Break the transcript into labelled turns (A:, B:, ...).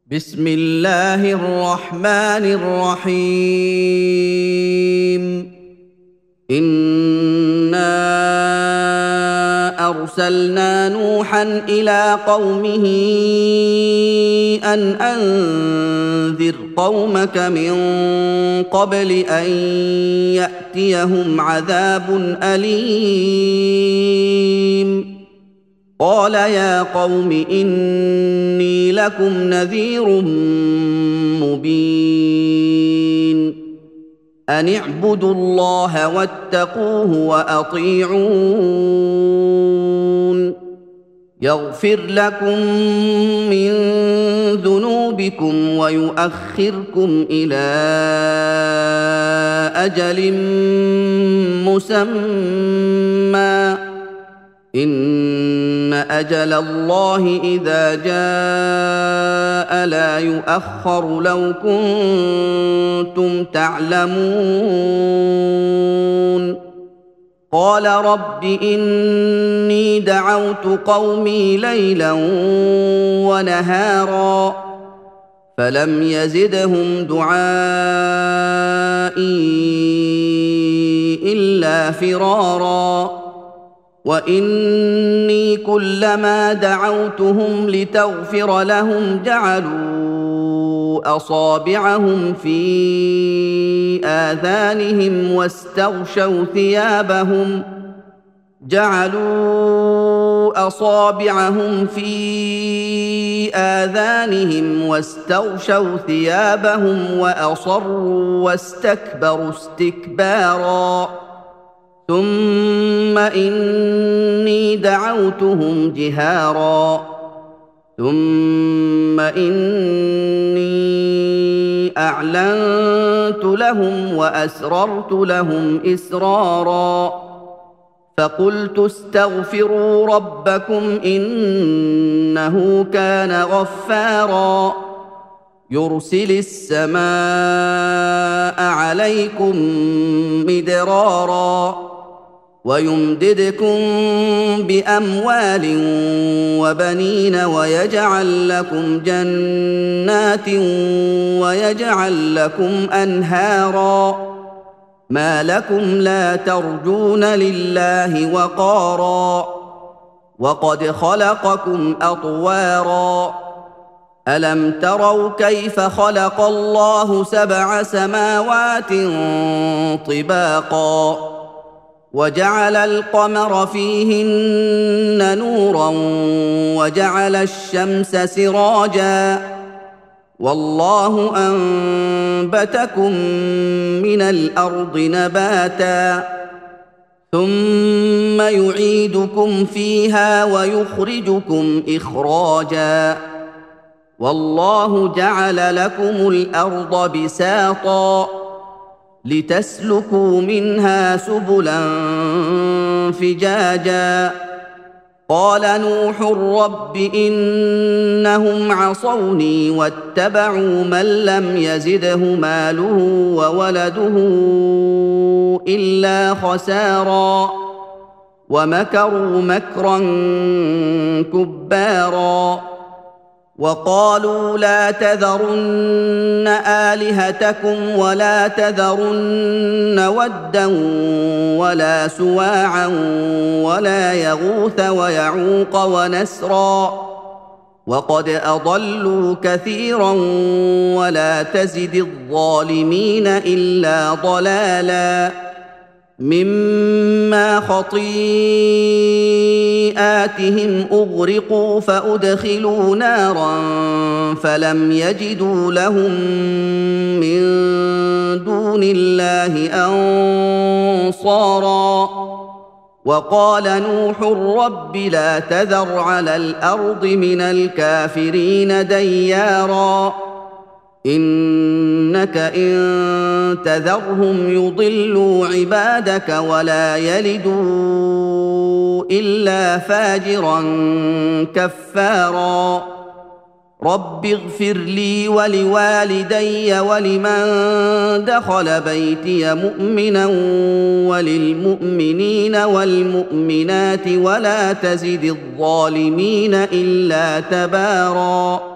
A: بسم الله الرحمن الرحيم. إنا أرسلنا نوحا إلى قومه أن أنذر قومك من قبل أن يأتيهم عذاب أليم. قال يا قوم إني لكم نذير مبين. أن اعبدوا الله واتقوه وأطيعون. يغفر لكم من ذنوبكم ويؤخركم إلى أجل مسمى إن أجل الله إذا جاء لا يؤخر لو كنتم تعلمون. قال رب إني دعوت قومي ليلا ونهارا فلم يزدهم دعائي إلا فرارا. وإني كلما دعوتهم لتغفر لهم جعلوا أصابعهم في آذانهم واستغشوا ثيابهم وأصروا واستكبروا استكبارا. ثم إني دعوتهم جهارا ثم إني أعلنت لهم وأسررت لهم إسرارا. فقلت استغفروا ربكم إنه كان غفارا يرسل السماء عليكم مدرارا ويمددكم بأموال وبنين ويجعل لكم جنات ويجعل لكم أنهارا. ما لكم لا ترجون لله وقارا وقد خلقكم أطوارا. ألم تروا كيف خلق الله 7 سماوات طباقا وجعل القمر فيهن نورا وجعل الشمس سراجا والله أنبتكم من الأرض نباتا ثم يعيدكم فيها ويخرجكم إخراجا. والله جعل لكم الأرض بساطا لتسلكوا منها سبلا فجاجا. قال نوح رب إنهم عصوني واتبعوا من لم يزده ماله وولده إلا خسارا ومكروا مكرا كبارا. وقالوا لا تذرن آلهتكم ولا تذرن ودا ولا سواعا ولا يغوث ويعوق ونسرا وقد أضلوا كثيرا ولا تزد الظالمين إلا ضلالا. مما خطيئاتهم أغرقوا فأدخلوا نارا فلم يجدوا لهم من دون الله أنصارا. وقال نوح رب لا تذر على الأرض من الكافرين ديارا إنك إن تذرهم يضلوا عبادك ولا يلدوا إلا فاجرا كفارا. رب اغفر لي ولوالدي ولمن دخل بيتي مؤمنا وللمؤمنين والمؤمنات ولا تزد الظالمين إلا تباراً.